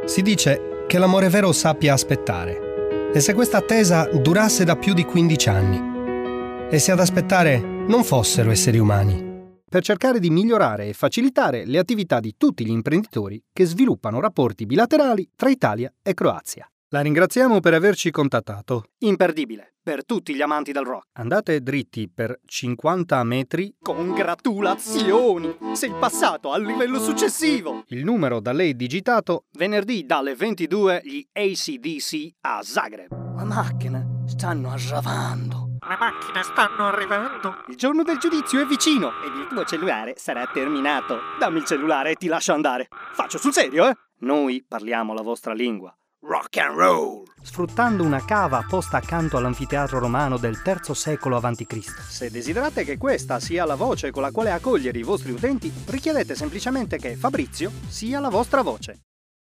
Si dice che l'amore vero sappia aspettare, e se questa attesa durasse da più di 15 anni, e se ad aspettare non fossero esseri umani, per cercare di migliorare e facilitare le attività di tutti gli imprenditori che sviluppano rapporti bilaterali tra Italia e Croazia. La ringraziamo per averci contattato. Imperdibile per tutti gli amanti del rock. Andate dritti per 50 metri. Congratulazioni! Sei passato al livello successivo! Il numero da lei digitato. Venerdì dalle 22 gli AC/DC a Zagreb. Le macchine stanno arrivando. Le macchine stanno arrivando. Il giorno del giudizio è vicino ed il tuo cellulare sarà terminato. Dammi il cellulare e ti lascio andare. Faccio sul serio, eh? Noi parliamo la vostra lingua. Rock and roll! Sfruttando una cava posta accanto all'anfiteatro romano del III secolo a.C. Se desiderate che questa sia la voce con la quale accogliere i vostri utenti, richiedete semplicemente che Fabrizio sia la vostra voce.